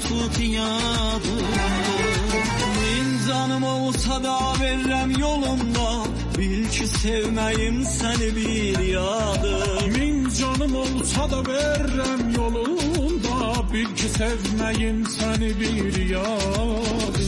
tutuyadın. Min canım olsa da veririm yolunda, bil ki sevməyim səni bir yadır. Min canım olsa da veririm yolunda, bil ki sevməyim səni bir yadır.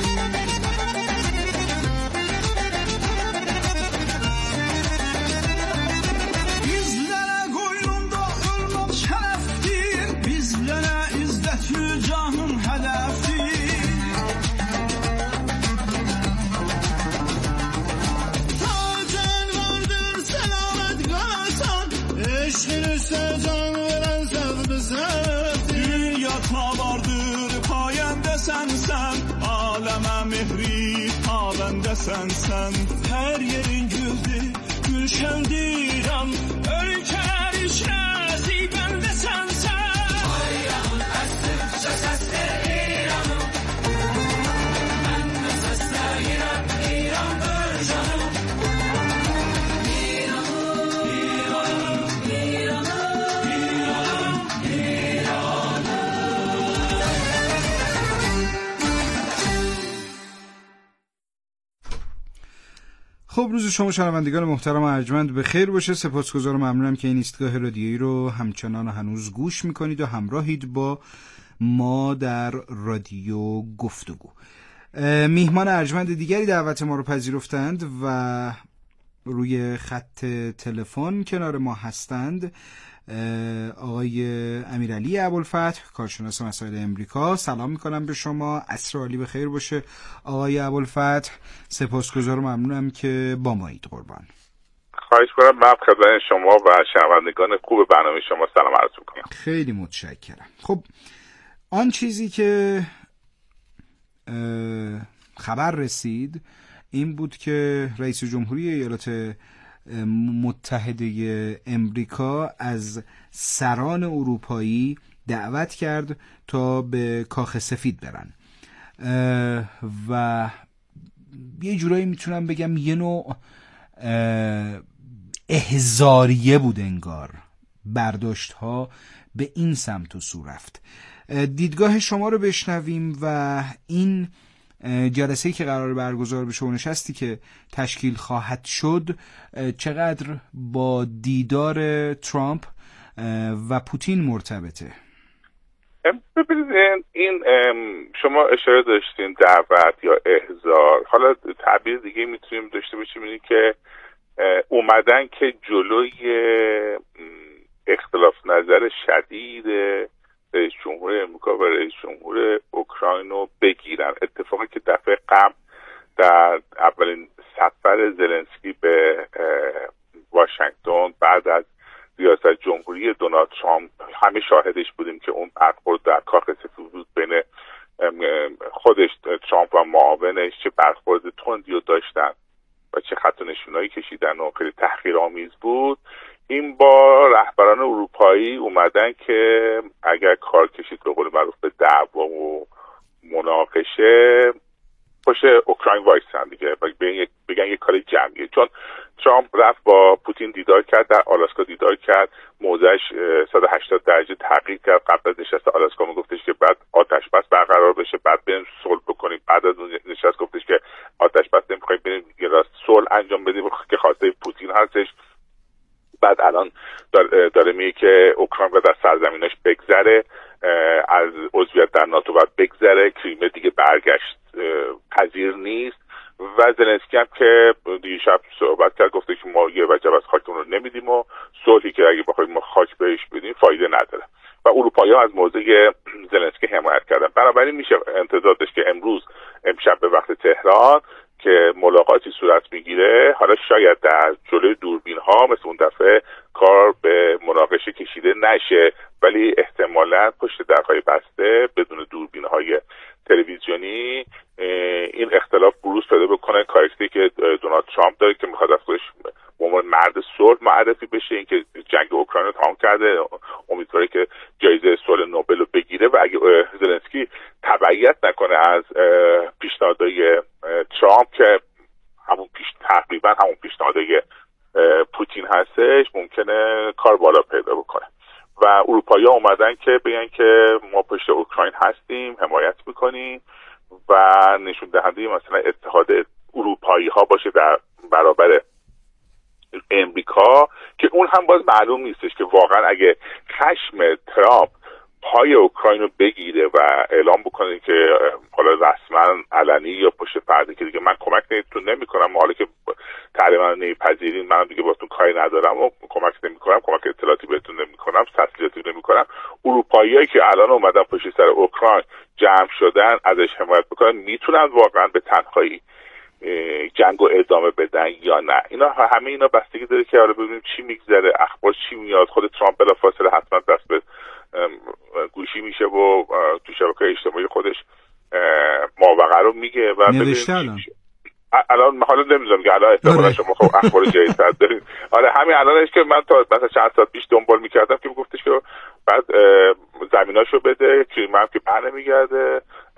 Sen her yerin güldü, gülşendirəm, ölkələr işləzi, bəndə sənsən. Bayramın əsr, səsəsdir İranım, mən də səsləyirəm, İrandır canım. İranım, İranım, İranım, İranım, İranım. خب روز شما شنوندگان محترم ارجمند به خیر باشه. سپاسگزارم، ممنونم که این ایستگاه رادیویی رو همچنان هنوز گوش میکنید و همراهید با ما در رادیو گفتگو. میهمان ارجمند دیگری دعوت ما رو پذیرفتند و روی خط تلفن کنار ما هستند. آقای امیرعلی ابوالفتح، کارشناس مسائل امریکا. سلام میکنم به شما، عصر عالی به خیر باشه آقای ابوالفتح. سپاسگزارم، ممنونم که با مایید. قربان. خواهش کنم. من خدمت شما و شنوندگان خوب برنامه شما سلام عرض میکنم. خیلی متشکرم. خب آن چیزی که خبر رسید این بود که رئیس جمهوری ایالات متحده امریکا از سران اروپایی دعوت کرد تا به کاخ سفید برن و یه جورایی میتونم بگم یه نوع احضاریه بود، انگار برداشت ها به این سمت و سو رفت. دیدگاه شما رو بشنویم و این جلسه‌ای که قرار برگزار بشه و نشستی که تشکیل خواهد شد چقدر با دیدار ترامپ و پوتین مرتبطه؟ ببینید این شما اشاره داشتین دعوت یا احضار، حالا تعبیر دیگه میتونیم داشته باشیم اینی که اومدن که جلوی اختلاف نظر شدید رئیس جمهور امریکا و رئیس جمهور اوکراین رو بگیرن. اتفاقی که دفعه قبل در اولین سفر زلنسکی به واشنگتن بعد از ریاست جمهوری دونالد ترامپ همه شاهدش بودیم که اون برخورد در کاخ سفید بود بین خودش ترامپ و معاونش، چه برخورد تندی رو داشتن و چه خط و نشونایی کشیدن و خیلی تحقیرآمیز بود. این با رهبران اروپایی اومدن که اگر کار کشید به قول معروف به دعوا و مناقشه پشت اوکراین وایسن دیگه، بگن یک کار جمعیه. چون ترامپ رفت با پوتین دیدار کرد، در آلاسکا دیدار کرد، موضعش 180 درجه تغییر کرد. قبل از نشست آلاسکا میگفتش که بعد آتش بس برقرار بشه، بعد بریم صلح بکنیم. بعد از اون نشست گفتش که آتش بس نمیخوایم، بریم یه راست صلح انجام بدیم که خواسته پوتین هستش. بعد الان داره میگه که اوکراین باید از سرزمیناش بگذره، از عضویت در ناتو باید بگذره، کریمه دیگه برگشت پذیر نیست. و زلنسکی هم که دیشب صحبت کرد گفته که ما یه وجب از خاکمون رو نمیدیم و صلحی که اگه بخوایم ما خاک بهش بدیم فایده نداره. و اروپایی‌ها از موضع زلنسکی حمایت کردن. بنابراین میشه انتظار داشت که امشب به وقت تهران که ملاقاتی صورت میگیره، حالا شاید در جلوی دوربین ها مثل اون دفعه کار به مناقشه کشیده نشه، ولی احتمالاً پشت درهای بسته بدون دوربین های تلویزیونی این اختلاف بروز پیدا بکنه. کاراکتری که دونالد ترامپ داره که میخواد از خودش به عنوان مرد صلح معرفی بشه، اینکه جنگ اوکراین رو تمام کرده، امیدواره که جایزه صلح نوبل رو بگیره. و اگه زلنسکی تبعیت نکنه از پیشنهادهای ترامپ که تقریبا همون پیشنهادهای پوتین هستش، ممکنه کار بالا پیدا بکنه. و اروپایی‌ها اومدن که بگن که ما پشت اوکراین هستیم، حمایت میکنیم و نشون دهنده مثلا اتحاد اروپایی ها باشه در برابر امریکا، که اون هم باز معلوم نیستش که واقعا اگه خشم ترامپ پای اوکراین رو بگیره و اعلام بکنه که حالا رسما علنی یا پشت پرده که دیگه من کمک نمی‌کنم، حالا که تقریبا نمیپذیرین، من دیگه باهاتون کاری ندارم و کمک نمی‌کنم، کمک اطلاعاتی بهتون نمی‌کنم، تسلیحاتی نمی‌کنم، اروپاییایی که الان اومدن پشت سر اوکراین جمع شدن ازش حمایت بکنن، میتونن واقعا به تنهایی جنگو ادامه بدن یا نه؟ همه اینا بستگی داره که حالا ببینیم چی میگذره، اخبار چی میاد. خود ترامپ بلافاصله حتما دست به گوشی میشه و تو شبکه‌های اجتماعی خودش ماوقع رو میگه و نوشته الان حالا نمیذارم که الان احتمالا شما خب اخبار جدیدتر دارین. آره همین الانش که من تا مثلا چند ساعت پیش دنبال میکردم که گفتش که بعد زمیناشو بده که من که برنمیگرده،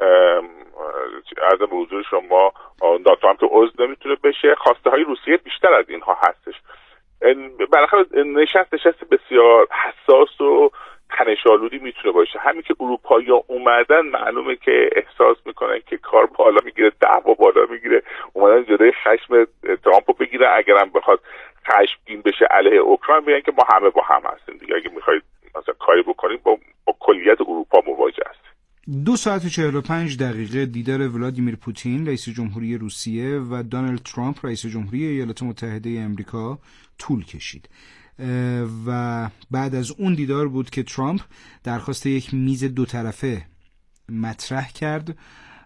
عرض به حضور شما ناتو هم که عضو نمیتونه بشه، خواسته های روسیه بیشتر از اینها هستش. بالاخره نشست بسیار حساس و تنش‌آلودی میتونه باشه. همین که اروپایی‌ها اومدن معلومه که احساس میکنن که کار بالا میگیره، دعوا بالا میگیره، اومدن جلوی خشم ترامپو بگیره. اگرم بخواد خشمگین بشه علیه اوکراین، میگن که ما همه با هم هستیم دیگه، اگه میخواید مثلا کاری بکنیم با کلیت اروپا مواجه هستیم. 2 ساعت و 45 دقیقه دیدار ولادیمیر پوتین رئیس جمهوری روسیه و دونالد ترامپ رئیس جمهوری ایالات متحده امریکا طول کشید و بعد از اون دیدار بود که ترامپ درخواست یک میز 2 طرفه مطرح کرد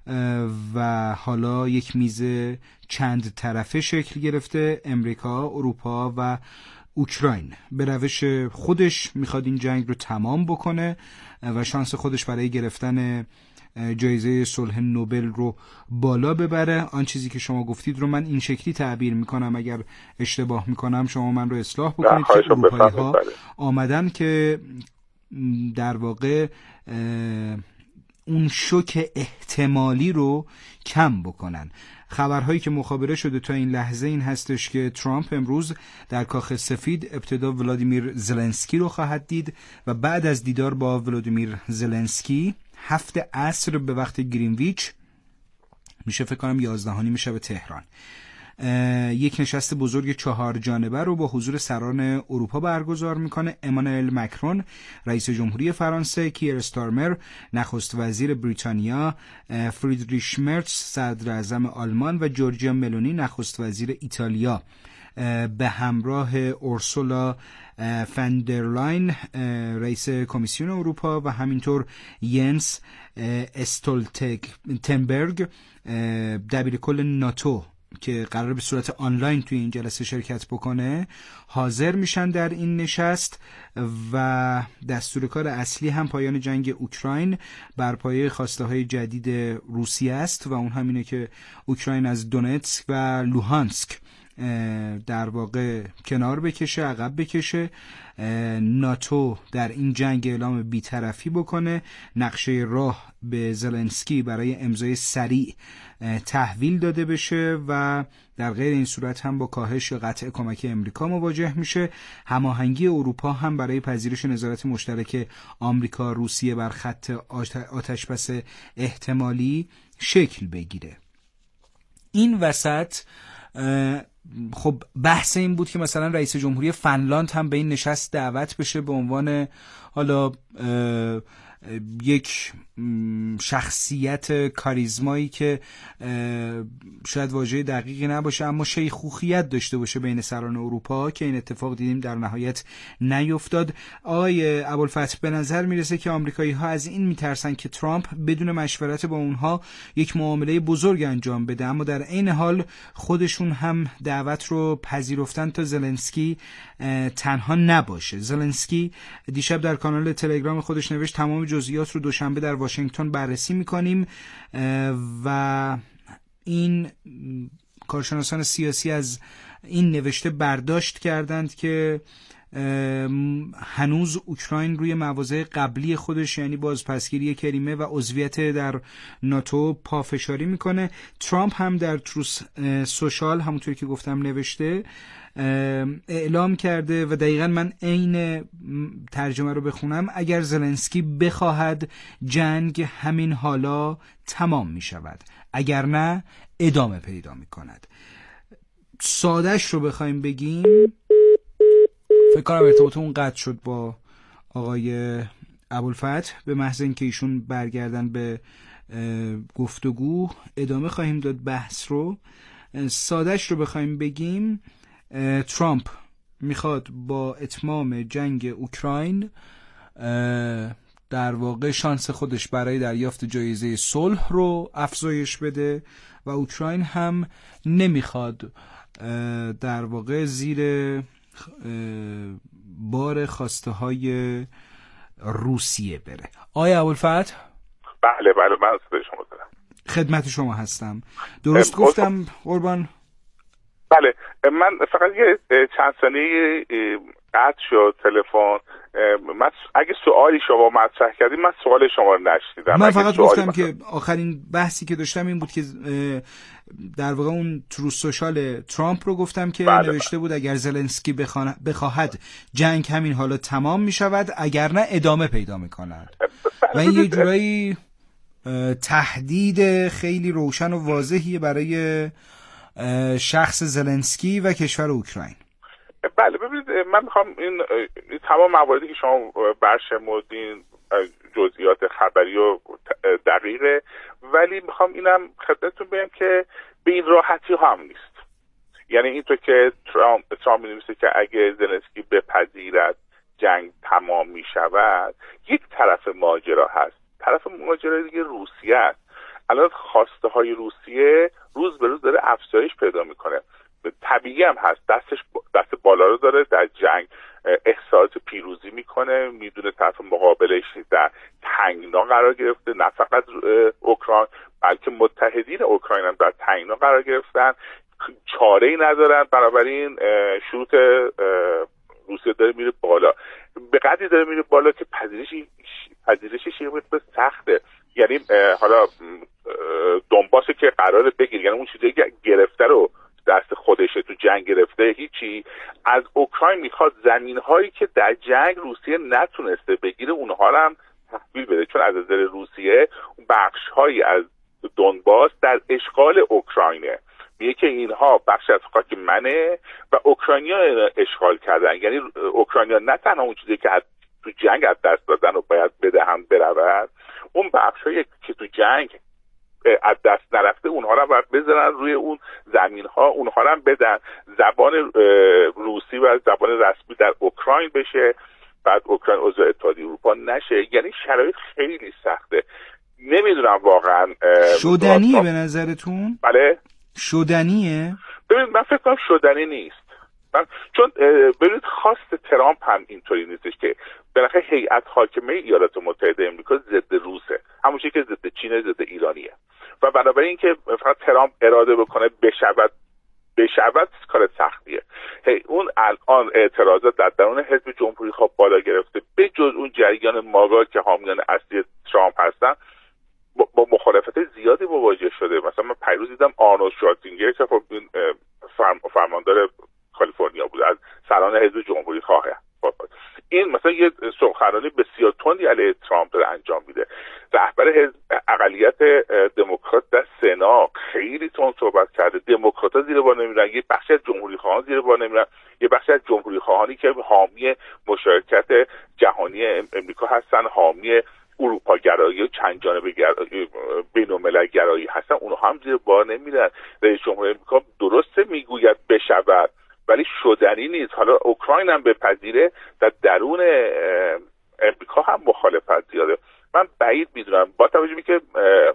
و حالا یک میز چند طرفه شکل گرفته. امریکا، اروپا و اوکراین به روش خودش میخواد این جنگ رو تمام بکنه و شانس خودش برای گرفتن جایزه صلح نوبل رو بالا ببره. آن چیزی که شما گفتید رو من این شکلی تعبیر میکنم، اگر اشتباه میکنم شما من رو اصلاح بکنید، که اروپایی ها آمدن که در واقع اون شوک احتمالی رو کم بکنن. خبرهایی که مخابره شده تا این لحظه این هستش که ترامپ امروز در کاخ سفید ابتدا ولادیمیر زلنسکی رو خواهد دید و بعد از دیدار با ولادیمیر زلنسکی 7 عصر به وقت گرینویچ، میشه فکر کنم 11:30 شب تهران، یک نشست بزرگ 4 جانبه رو با حضور سران اروپا برگزار میکنه. امانوئل مکرون رئیس جمهوری فرانسه، کیر استارمر نخست وزیر بریتانیا، فریدریش مرز صدر اعظم آلمان و جورجیا ملونی نخست وزیر ایتالیا به همراه اورسولا فندرلاین رئیس کمیسیون اروپا و همینطور ینس استولتنبرگ دبیرکل ناتو که قرار به صورت آنلاین توی این جلسه شرکت بکنه حاضر میشن در این نشست. و دستور کار اصلی هم پایان جنگ اوکراین بر پایه خواسته های جدید روسیه است و اون همینه که اوکراین از دونتسک و لوهانسک در واقع کنار بکشه، عقب بکشه، ناتو در این جنگ اعلام بی‌طرفی بکنه، نقشه راه به زلنسکی برای امضای سریع تحویل داده بشه و در غیر این صورت هم با کاهش یا قطع کمک امریکا مواجه میشه. هماهنگی اروپا هم برای پذیرش نظارت مشترک آمریکا روسیه بر خط آتشبس احتمالی شکل بگیره. این وسط خب بحث این بود که مثلا رئیس جمهوری فنلاند هم به این نشست دعوت بشه به عنوان حالا یک شخصیت کاریزمایی که شاید واژه دقیقی نباشه اما شیخوخیت داشته باشه بین سران اروپا، که این اتفاق دیدیم در نهایت نیفتاد. آقای ابوالفتح به نظر میرسه که آمریکایی ها از این میترسن که ترامپ بدون مشورت با اونها یک معامله بزرگ انجام بده، اما در عین حال خودشون هم دعوت رو پذیرفتن تا زلنسکی تنها نباشه. زلنسکی دیشب در کانال تلگرام خودش نوشت تمام جزئیات رو دوشنبه در واشنگتن بررسی میکنیم و این کارشناسان سیاسی از این نوشته برداشت کردند که هنوز اوکراین روی مواضع قبلی خودش یعنی بازپسگیری کریمه و عضویت در ناتو پافشاری میکنه. ترامپ هم در تروس سوشال همونطور که گفتم نوشته اعلام کرده و دقیقا من عین ترجمه رو بخونم: اگر زلنسکی بخواهد جنگ همین حالا تمام می شود، اگر نه ادامه پیدا می کند. سادهش رو بخوایم بگیم، فکر کنم ارتباطمون قطع شد با آقای ابوالفتح. به محض اینکه ایشون برگردن به گفتگو ادامه خواهیم داد بحث رو. سادهش رو بخوایم بگیم، ترامپ میخواد با اتمام جنگ اوکراین در واقع شانس خودش برای دریافت جایزه صلح رو افزایش بده و اوکراین هم نمیخواد در واقع زیر بار خواسته های روسیه بره. آیا ابوالفتح؟ بله من صدای شما دارم. خدمت شما هستم. درست گفتم قربان؟ بله، من فقط یه چند ثانیه قطع شد تلفن. من اگه سوالی شما مطرح کردید من سوال شما رو نشنیدم. من فقط گفتم که آخرین بحثی که داشتم این بود که در واقع اون تروس سوشال ترامپ رو گفتم که نوشته بود اگر زلنسکی بخواهد جنگ همین حالا تمام می شود، اگر نه ادامه پیدا می کند. و این یه جورایی تهدید خیلی روشن و واضحیه برای شخص زلنسکی و کشور اوکراین. بله ببینید، من میخوام این تمام مواردی که شما برشمردین جزئیات خبری و دقیقه، ولی میخوام اینم خدمتتون بگم که به این راحتی هم نیست. یعنی اینطور که ترامپ می‌نویسه که اگه زلنسکی بپذیرد جنگ تمام میشود، یک طرف ماجرا هست، طرف ماجرا دیگه روسیه است. الان خواسته های روسیه روز به روز داره افزایش پیدا میکنه. طبیعی هم هست، دست بالا رو داره، در جنگ احساس پیروزی میکنه، میدونه طرف مقابلش در تنگنا قرار گرفته، نه فقط اوکراین بلکه متحدین اوکراین هم در تنگنا قرار گرفتن، چاره‌ای ندارن. بنابراین شروط روسیه داره میره بالا، به قدری داره میره بالا که پذیرشش یه مقدار سخته. یعنی حالا دونباسو که قراره بگیره، یعنی اون چیزی که گرفته رو دست خودشه، تو جنگ گرفته، هیچی. از اوکراین میخواد زمین‌هایی که در جنگ روسیه نتونسته بگیره اونها رو هم تحویل بده، چون از نظر روسیه بخش‌هایی از دونباس در اشغال اوکراینه. میگه که اینها بخش از خاک منه و اوکراینیا اشغال کردن. یعنی اوکراینیا نه تنها اون چیزی که تو جنگ از دست دادن و باید بدهن برود، اون بخش‌هایی که تو جنگ از دست نرفته اونها رو باید بذارن روی اون زمین‌ها، اونها رو هم بدن. زبان روسی و زبان رسمی در اوکراین بشه، بعد اوکراین عضو اتحادیه اروپا نشه. یعنی شرایط خیلی سخته. نمیدونم واقعا شدنیه به نظرتون؟ بله شدنیه؟ ببینید من فکر کنم شدنی نیست. چون ببینید خواست ترامپ هم اینطوری نیستش که بالاخره هیئت حاکمه ایالات متحده آمریکا ضد روسه، همون چیزی که ضد چینه، ضد ایرانیه، و بنابراین اینکه فقط ترامپ اراده بکنه بشود کار سختیه. اون الان اعتراضات در درون حزب جمهوری خواه بالا گرفته، به جز اون جریان ماگا که حامیان اصلی ترامپ هستن با مخالفت زیادی مواجه شده. مثلا من پیروز دیدم آرنولد شوارزنگر که خب این فرماندار کالیفرنیا بود، از سران حزب جمهوری خواهه، این مثلا یه سخنرانی بسیار تندی علیه ترامپ داره انجام میده. رهبر حزب اقلیت دموکرات در سنا خیلی تند صحبت کرده. دموکرات‌ها زیر بار نمیرن، یه بخشی از جمهوری خواهان زیر بار نمیرن، یه بخشی از جمهوری خواهانی که حامی مشارکت جهانی امریکا هستن، حامی اروپا گرایی و چند جانبه بین‌الملل گرایی هستن، اونها هم زیر بار نمیرن. رئیس جمهور امریکا درسته میگوید بشود، ولی شدنی نیست. حالا اوکراین هم بپذیره، در درون امریکا هم مخالفت زیاده. من بعید میدونم با توجه به که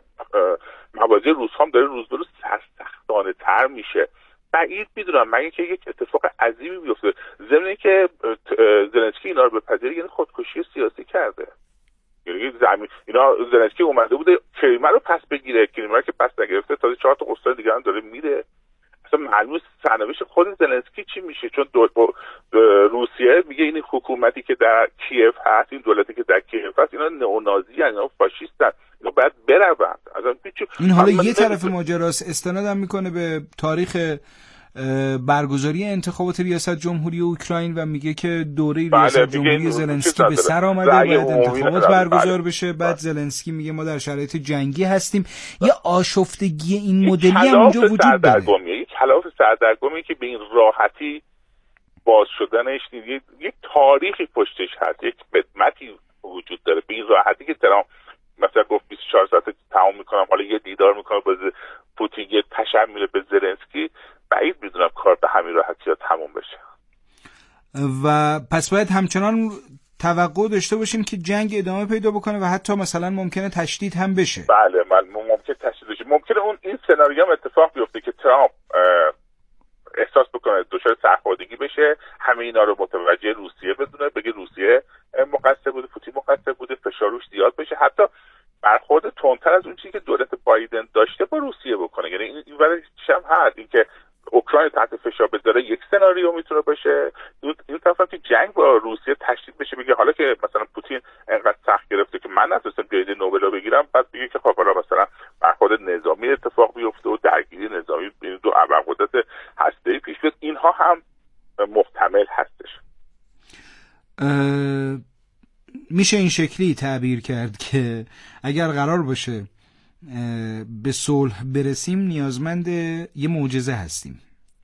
مواضع روس هم داره روز به روز سختانه تر میشه، بعید میدونم مگه که یک اتفاق عظیمی بیفته. ضمن اینکه زلنسکی اینا رو بپذیره یعنی خودکشی سیاسی کرده. یعنی اینا زلنسکی اومده بوده کریمه رو پس بگیره، کریمه رو که پس نگرفته تازه 4 تا استان دیگه هم داره میره. اصلا معلوم سرنوشت خود زلنسکی چی میشه، چون روسیه میگه این حکومتی که در کیف هست، این دولتی که در کیف هست، اینا نئونازی ان، اینا فاشیستن، اینا باید بروند. این حالا یه طرف ماجراست. استنادم میکنه به تاریخ برگزاری انتخابات ریاست جمهوری اوکراین و میگه که دوره ریاست جمهوری زلنسکی به سر آمده، باید انتخابات برگزار بشه. بعد زلنسکی میگه ما در شرایط جنگی هستیم. یه آشفتگی این مدلی هم اونجا وجود داره. یک خلاف سردرگمی که به این راحتی باز شدنش یک تاریخی پشتش هست، یک خدمتی وجود داره. به این راحتی که ترامپ مثلا گفت 24 ساعت تمام میکنم، حالا یه دیدار میکنم با پوتین، یه تشم میره به زلنسکی، بعید میدونم کار به همین راحتی ها تموم بشه. و پس باید همچنان توقع داشته باشیم که جنگ ادامه پیدا بکنه و حتی مثلا ممکنه تشدید هم بشه. بله ممکنه تشدید بشه. ممکنه این سناریو هم اتفاق بیفته که ترامپ احساس بکنه دچار سرخوردگی بشه، همه اینا رو متوجه روسیه بدونه، بگه روسیه مقصر بوده، پوتین مقصر بوده، فشار روش زیاد بشه، حتی برخورد تندتر از اون چیزی که دولت بایدن داشته با روسیه بکنه. یعنی این ورش هم هست، اینکه اوکراین تحت فشار بذاره یک سناریو میتونه باشه. این طرف هم که جنگ با روسیه تشدید بشه، بگه حالا که مثلا پوتین انقدر سخت گرفته که من نتونستم جایزه نوبل رو بگیرم، بعد بگه که خب حالا مثلا برخورد نظامی اتفاق بیفته و درگیری نظامی بین دو ابرقدرت هسته‌ای پیش بیاد. اینها هم محتمل هستش. میشه این شکلی تعبیر کرد که اگر قرار باشه به صلح برسیم نیازمند یه معجزه هستیم.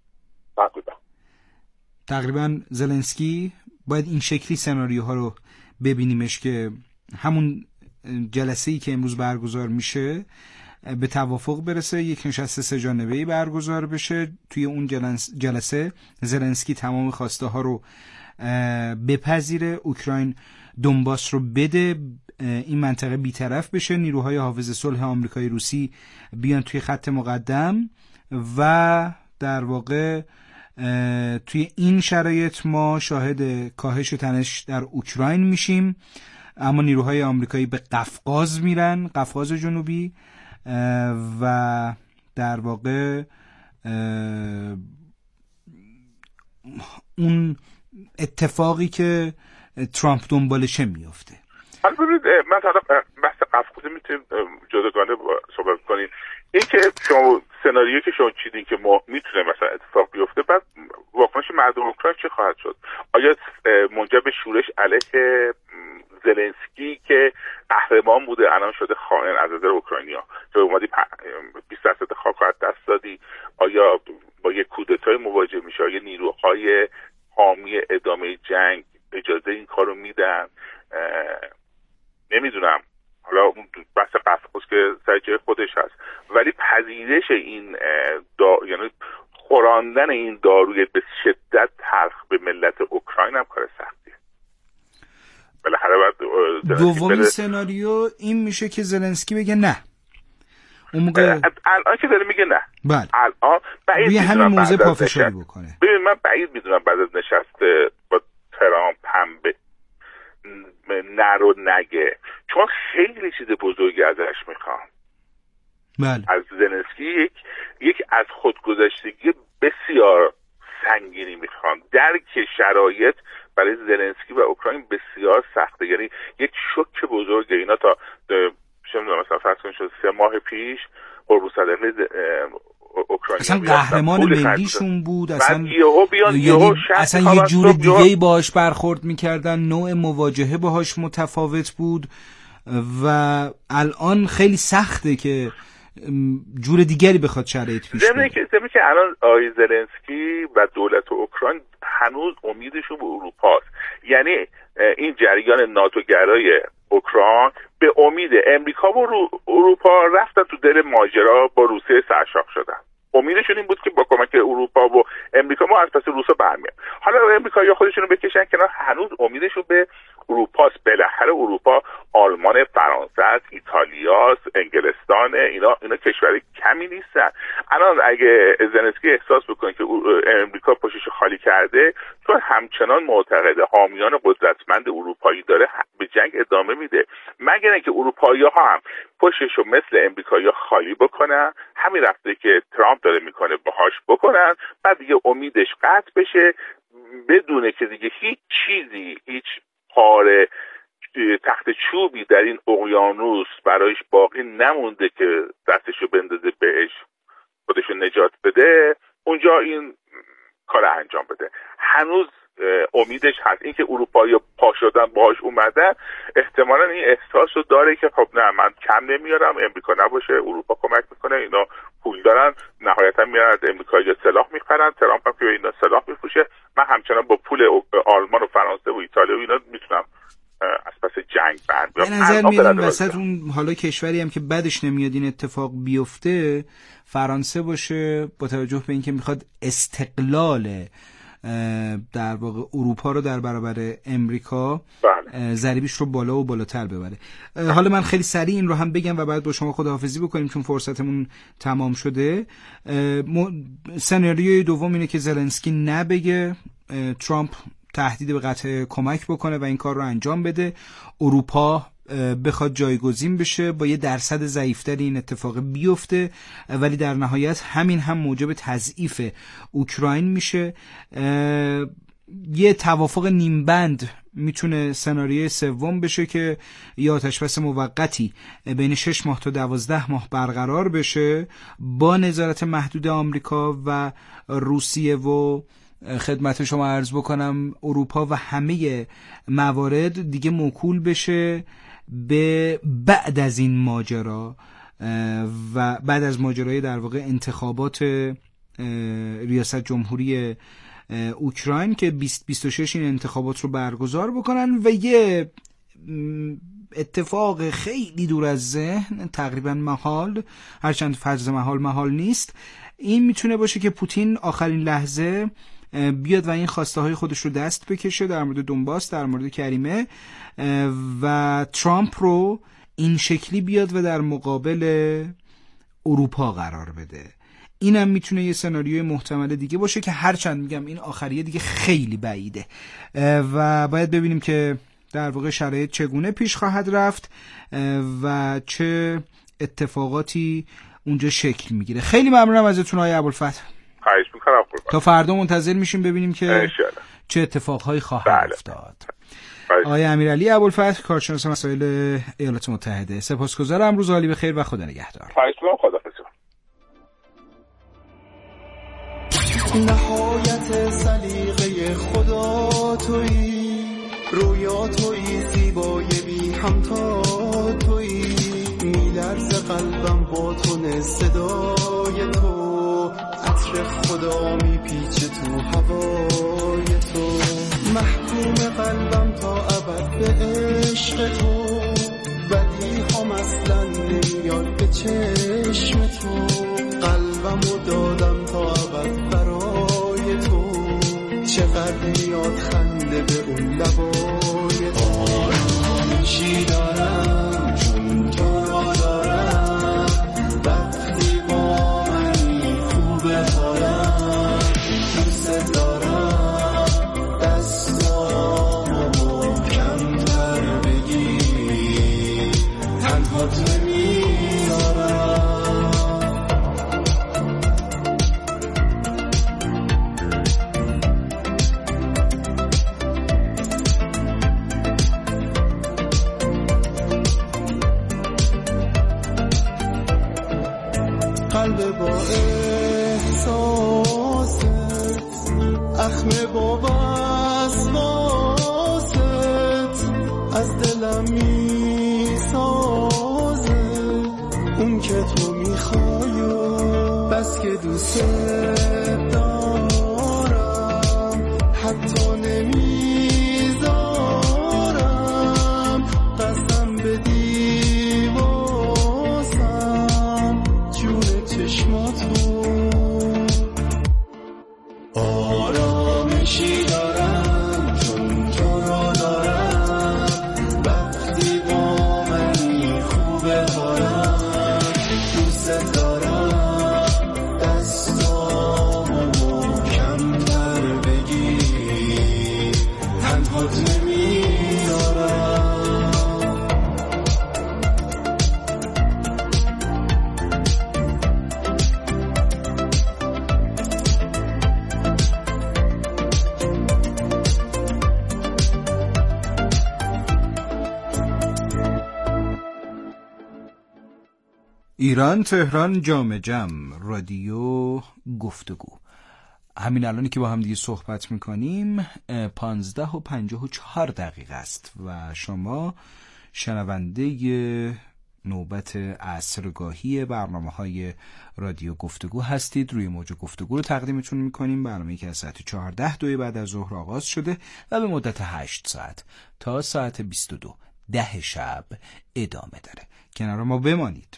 تقریبا زلنسکی باید این شکلی سناریوها رو ببینیمش که همون جلسه‌ای که امروز برگزار میشه به توافق برسه، یک نشست سه جانبه‌ای برگزار بشه. توی اون جلسه زلنسکی تمام خواسته ها رو بپذیره، اوکراین دونباس رو بده، این منطقه بی‌طرف بشه، نیروهای حافظ صلح آمریکایی روسی بیان توی خط مقدم و در واقع توی این شرایط ما شاهد کاهش تنش در اوکراین میشیم. اما نیروهای آمریکایی به قفقاز میرن، قفقاز جنوبی، و در واقع اون اتفاقی که ترامپ دنبالشه میفته. ببینید من طرف بحث قفقاز میتونیم جداگانه صحبت کنیم. این که شما سناریویی که شما چیدین که ما میتونه مثلا اتفاق بیفته، بعد واکنش مردم اوکراین چه خواهد شد؟ آیا منجر به شورش علیه زلنسکی که قهرمان بوده الان شده خائن از نظر اوکراینیا، که اومدی 20% خاک از دست دادی؟ آیا با یک کودتای مواجه میشه؟ آیا نیروهای حامی ادامه جنگ اجازه این کارو میدن؟ نمیدونم. حالا اون بحث قفقاز که سر جای خودش هست، ولی پذیرش این یعنی خوراندن این داروی به شدت تلخ به ملت اوکراین هم کار سختیه. بالاخره باید دومین سناریو این میشه که زلنسکی بگه نه. اون موقع الان که داره میگه نه، بله، الان بعید همین موضوع پافشاری بکنه. ببین من بعید میدونم بعد از نشست با ترامپ هم نرو نگه، چون خیلی چیز بزرگی ازش میخوام. بله. از زلنسکی یک از خودگذشتگی بسیار سنگینی میخوام. درک شرایط برای زلنسکی و اوکراین بسیار سخته، یعنی یک شوک بزرگه. اینا تا مثلا فرض کنید 3 ماه پیش هرمز صدقه اوکراینی اصلا قهرمان ملیشون بود، اصلا اصلا یه جور دیگه‌ای باهاش برخورد میکردن، نوع مواجهه باهاش متفاوت بود و الان خیلی سخته که جور دیگری بخواد شرایط پیش بره. زمینی که الان آقای زلنسکی و دولت اوکراین هنوز امیدشون به اروپاست. یعنی این جریان ناتوگرای اوکراین به امید امریکا و اروپا رفتن تو دل ماجرا، با روسیه سرشاخ شدن. امیدشون این بود که با کمک اروپا و امریکا ما از پس روسا برمیاد. حالا امریکایی‌ها خودشونو بکشن کنار، هنوز امیدشون به اروپاست. بالاخره اروپا آلمان، فرانسه است، ایتالیا است، انگلستان، اینا کشور کمی نیستن. الان اگه زلنسکی احساس بکنه که امریکا پشتش خالی کرده، چون همچنان معتقده حامیان قدرتمند اروپایی داره، به جنگ ادامه میده، مگر اینکه اروپایی‌ها هم پشتشو مثل امریکایی‌ها خالی بکنن، همین رفته که ترامپ داره میکنه باهاش بکنن، بعد دیگه امیدش قطع بشه، بدونه که دیگه هیچ چیزی، هیچ پاره تخت چوبی در این اقیانوس برایش باقی نمونده که دستشو بندازه بهش خودشو نجات بده، اونجا این کار انجام بده. هنوز امیدش هست. اینکه اروپایی پا شدن باهاش اومدن، احتمالاً این احساس رو داره که خب نه، من کم نمیارم، امریکا نباشه، اروپا کمک میکنه، اینا پول دارن، نهایتا میارن از امریکایی سلاح میخرن، ترامپ هم که اینا سلاح میفروشه، من همچنان با پول آلمان و فرانسه و ایتالیا و اینا میتونم از پس جنگ برم. به نظر میاد وسط اون حالا کشوری هم که بعدش نمیاد این اتفاق بیفته فرانسه باشه، با توجه به اینکه میخواد استقلال در واقع اروپا رو در برابر امریکا ضریبش رو بالا و بالاتر ببره. حالا من خیلی سریع این رو هم بگم و بعد با شما خداحافظی بکنیم چون فرصتمون تمام شده. سناریوی دوم اینه که زلنسکی نبگه، ترامپ تهدید به قطع کمک بکنه و این کار رو انجام بده، اروپا بخواد جایگزین بشه، با یه درصد ضعیف‌تری این اتفاق بیفته، ولی در نهایت همین هم موجب تضعیف اوکراین میشه. یه توافق نیمبند میتونه سناریوی سوم بشه که یه آتشبس موقتی بین 6 ماه تا 12 ماه برقرار بشه با نظارت محدود آمریکا و روسیه و خدمت شما عرض بکنم اروپا و همه موارد دیگه موکول بشه به بعد از این ماجرا و بعد از ماجرای در واقع انتخابات ریاست جمهوری اوکراین که 2026 این انتخابات رو برگزار بکنن و یه اتفاق خیلی دور از ذهن، تقریبا محال، هرچند فرض محال نیست، این میتونه باشه که پوتین آخرین لحظه بیاد و این خواسته های خودش رو دست بکشه در مورد دونباس، در مورد کریمه، و ترامپ رو این شکلی بیاد و در مقابل اروپا قرار بده. اینم میتونه یه سناریوی محتمل دیگه باشه که هرچند میگم این آخریه دیگه خیلی بعیده و باید ببینیم که در واقع شرایط چگونه پیش خواهد رفت و چه اتفاقاتی اونجا شکل میگیره. خیلی ممنونم ازتون آقای ابوالفتح. خواهش میکنم. تا فردا منتظر میشیم ببینیم که چه اتفاقهایی خواهد افتاد. آقای امیرعلی ابوالفتح، کارشناس مسائل ایالات متحده، سپاسگزارم. روز عالی بخیر و خدا نگهدار. نهایت سلیقه خدا تویی، رویا تویی، زیبای بی همتا تویی، میلرز قلبم با تون صدای تو، عطر خدا میپیچه تو هوای تو، محکوم قلبم تا ابد به عشق تو، بدی هم اصلا نمیاد به چشم تو، قلبمو دادم تا ابد برای تو، چقدر میاد خنده به اون لبای تو، آرامشی دارم چون تو رو دارم، وقتی با منی خوبه حالم، دوست دارم دستامو محکم‌تر بگیر، تنها تو میذارم. قلب با احساست، اخم با وسواست، از دلم میسازه اون که تو میخوای، بس که دوست دارم حتی نمیذارم، قسم بدی واسم جون چشماتو، آرامشی دارم چون تو رو دارم، وقتی با دارم دوست دارم دستامو محکم در بگیری تنهات نمیذارم. ایران تهران جام جم رادیو گفتگو. همین الانی که با هم دیگه صحبت میکنیم 15:54 است و شما شنونده نوبت عصرگاهی برنامه‌های رادیو گفتگو هستید. روی موج گفتگو رو تقدیمتون میکنیم. برنامه‌ای که از ساعت 14 بعد از ظهر آغاز شده و به مدت 8 ساعت تا ساعت 22:10 شب ادامه داره. کنار ما بمانید.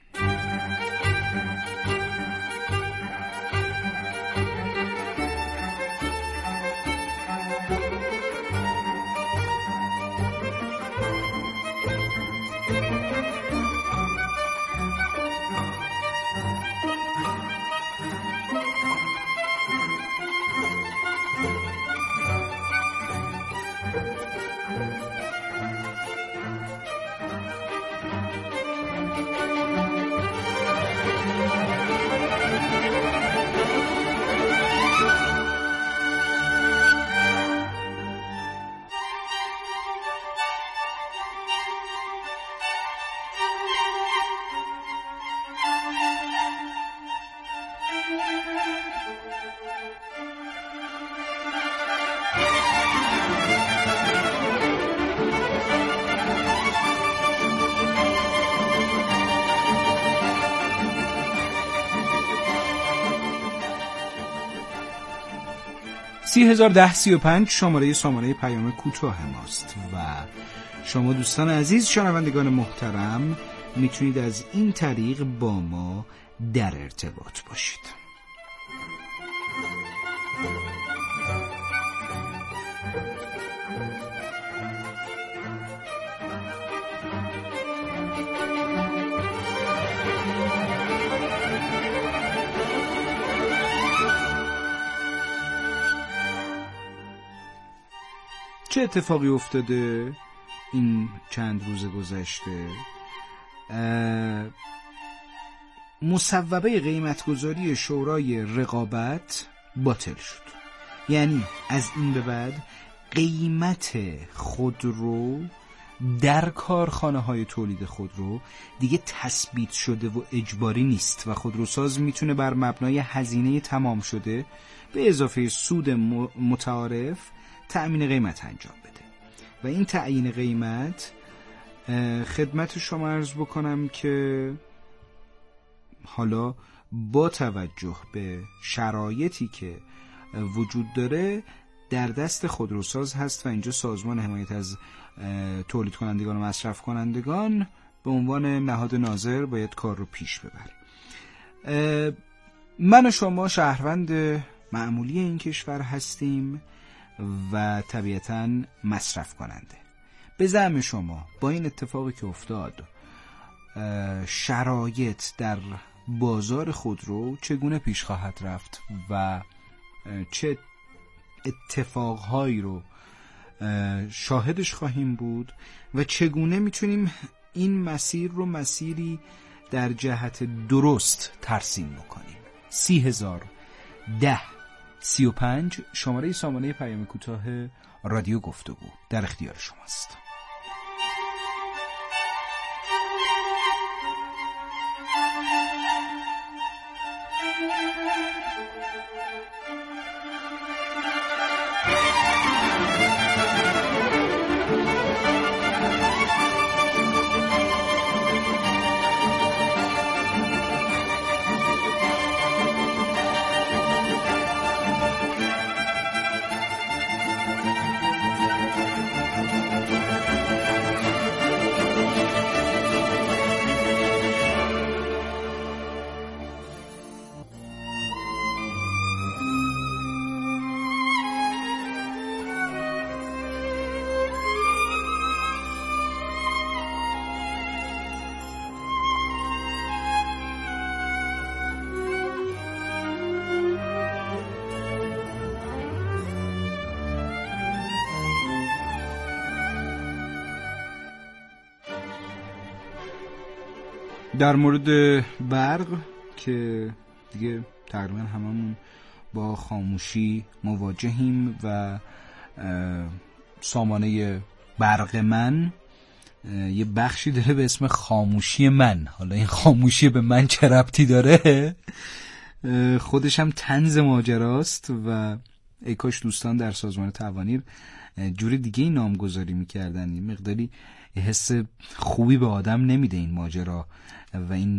301035 شماره پیام کوتاه ماست و شما دوستان عزیز شنوندگان محترم میتونید از این طریق با ما در ارتباط باشید. چه اتفاقی افتاده این چند روز گذشته؟ مصوبه قیمتگذاری شورای رقابت باطل شد. یعنی از این به بعد قیمت خودرو در کارخانه‌های تولید خودرو دیگه تثبیت شده و اجباری نیست و خودروساز میتونه بر مبنای هزینه تمام شده به اضافه سود متعارف تأمین قیمت انجام بده. و این تعیین قیمت خدمت شما عرض بکنم که حالا با توجه به شرایطی که وجود داره در دست خودروساز هست و اینجا سازمان حمایت از تولید کنندگان و مصرف کنندگان به عنوان نهاد ناظر باید کار رو پیش ببره. من و شما شهروند معمولی این کشور هستیم و طبیعتاً مصرف کننده. به زعم شما با این اتفاقی که افتاد شرایط در بازار خودرو چگونه پیش خواهد رفت و چه اتفاقهایی رو شاهدش خواهیم بود و چگونه میتونیم این مسیر رو مسیری در جهت درست ترسیم بکنیم. 301035 شماره سامانه پیام کوتاه رادیو گفتگو در اختیار شماست. در مورد برق که دیگه تقریبا هممون با خاموشی مواجهیم و سامانه برق من یه بخشی داره به اسم خاموشی من. حالا این خاموشی به من چه ربطی داره؟ خودش هم طنز ماجراست و ای کاش دوستان در سازمان توانیر جوری دیگه این نامگذاری میکردن. یه مقداری حس خوبی به آدم نمیده این ماجرا و این